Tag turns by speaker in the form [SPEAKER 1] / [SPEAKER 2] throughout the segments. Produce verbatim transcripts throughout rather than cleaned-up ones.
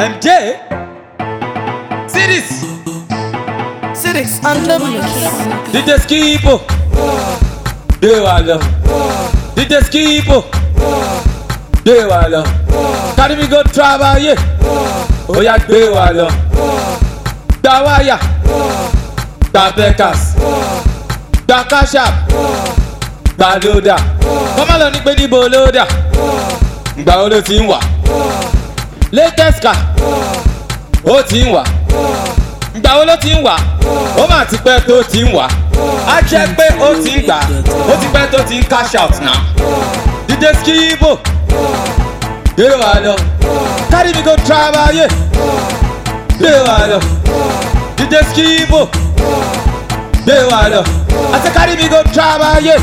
[SPEAKER 1] M J. See this.
[SPEAKER 2] See this. And W.
[SPEAKER 1] D J Skipo. De wala. D J Skipo. De wala. Carry me go travel, yeah. Oh yeah, de wala. Dawaya. Da Bekas. Da Kashap. Da Loda. Come on, nígbè níbo Loda. Ìgbà wo ló ti ń wà? Latest car. Ó ti ń wà. Ìgbà wo ló ti ń wà? Ó mà ti pẹ́ tó ti ń wà. Á jẹ́ pé ó ti ń gbà. Ó ti pẹ́ tó ti ń cash out now. D J Skipo. Gbé wa lọ. Carry me go travel, yeah. Gbé wa lọ. D J Skipo. Gbé wa lọ. I say carry me go travel, yeah.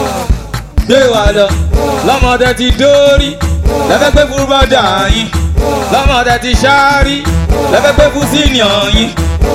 [SPEAKER 1] Gbé wa lọ. Lọ́mọdé ti dórí. Lẹ́fẹ́ gbé fún bọ́dà yín. Lọ́mọdé ti ṣáárí. Lẹ́fẹ́ gbé fún senior yín.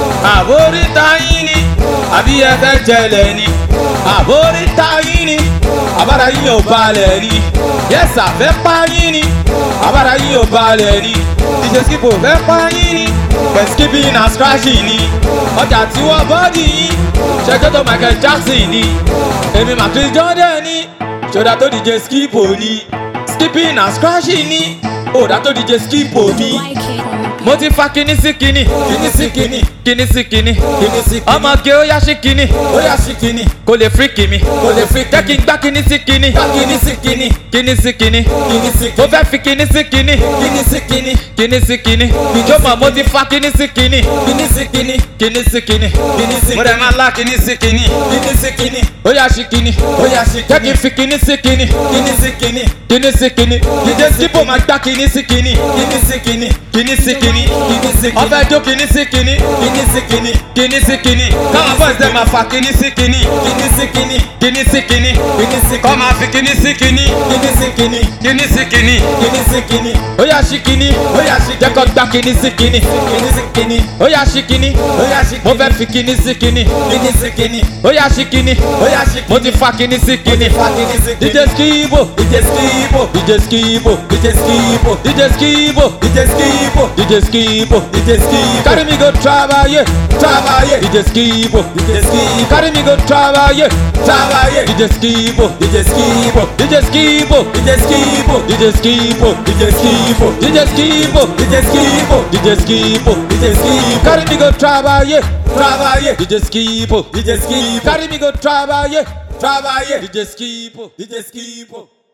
[SPEAKER 1] Àbóríta yín ni. Àbí ẹ fẹ́ jẹlẹ̀ ni. Àbóríta yín ni. Àbára yín ò balẹ̀ ni. Yes, àfẹ́ pa yín ni. Àbára yín ò balẹ̀ ni. D J Skipo fẹ́ pa yín ni. Pẹ̀ skipping and scratching ni. Ọjà tí wọ́n bọ́dì yín. Ṣẹ́jọ́ tó Michael Jackson ni. Èmi Michael Jordan ni. Ṣọ́dá tó D J Skipo ni. Skipping and scratching ni. Òdà tó D J Skipo ni. Mo ti fa kini sí kini. Kini sí kini. Kini sí kini. Kini sí kini. Ọmọge ó yá sí kini. Ó yá sí kini. Kò lè fíríkì mi. Kò lè fíríkì. Jẹ́ kí n gbá kini sí kini. Gbá kini sí kini. Kini sí kini. Kini sí kini. Mo fẹ́ fi kini sí kini. Kini sí kini. Kini sí kini. Jọ̀mọ̀ mo ti fa kini sí kini. Kini sí kini. Kini sí kini. Kini sí kini. Mo dẹ̀ máa lá kini sí kini. Kini sí kini. Ó yá sí kini. Ó yá sí kini. Jẹ́ kí n fi kini sí kini. Kini sí kini. Kini sí kini. D J Skipo máa gbá kini sí kini. Kini sí kini. Kini sí kini. Kini sí kini. Ọbẹ̀ jó kini sí kini. Kini sí kini. Kini sí kini. Káwọn boys dem máa fa kini sí kini. Kini sí kini. Kini sí kini. Kini sí kini. Kọ́ máa fi kini sí kini. Kini sí kini. Kini sí kini. Kini sí kini. Ó yá sí kini. Ó yá sí kini. Jẹ́ kó gbá kini sí kini. Kini sí kini. Ó yá sí kini. Ó yá sí kini. Mo fẹ́ fi kini sí kini. Kini sí kini. Ó yá sí kini. Ó yá sí kini. Mo ti fa kini sí kini. D J Skipo. D J Skipo. D J Skipo. D J Skipo. D J Skipo. D J Skipo. D J Skipo. D J Skipo. Carry me go travel, yeah. Travel, yeah. D J Skipo. D J Skipo. Carry me go travel, yeah. Travel, yeah. D J Skipo. D J Skipo. D J Skipo. D J Skipo. D J Skipo. D J Skipo. D J Skipo. D J Skipo. D J Skipo. D J Skipo. Carry me go travel, yeah. Travel, yeah. D J Skipo. D J Skipo. Carry me go travel, yeah. Travel, yeah. D J Skipo. D J Skipo.